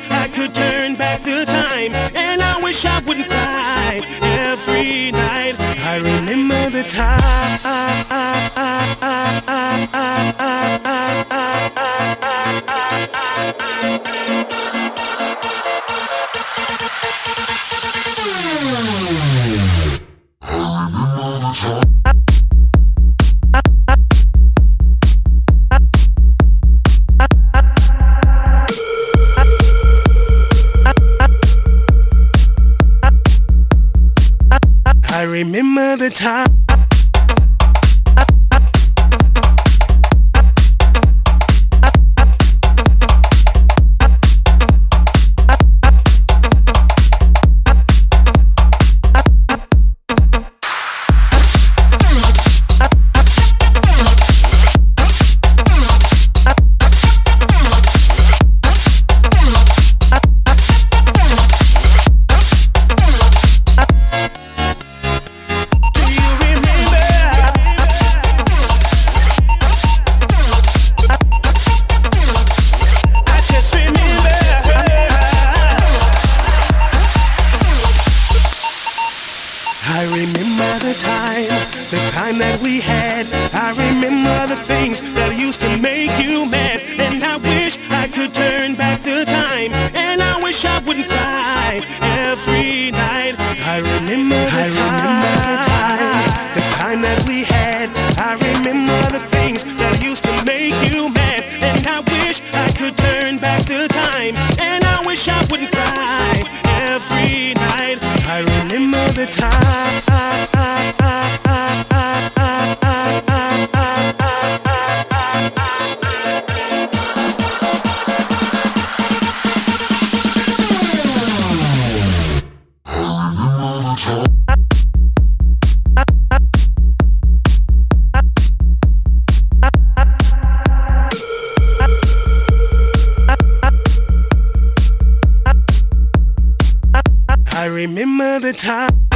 I could turn back the time, and I wish I wouldn't cry every night. I remember the time. I remember the time. I remember the time that we had. I remember the things that used to make you mad. And I wish I could turn back the time, and I wish I wouldn't cry every night. I remember the time that we had. I remember the things that used to make you mad. And I wish I could turn back the time, and I wish I wouldn't cry every night. I remember the time. I remember the time.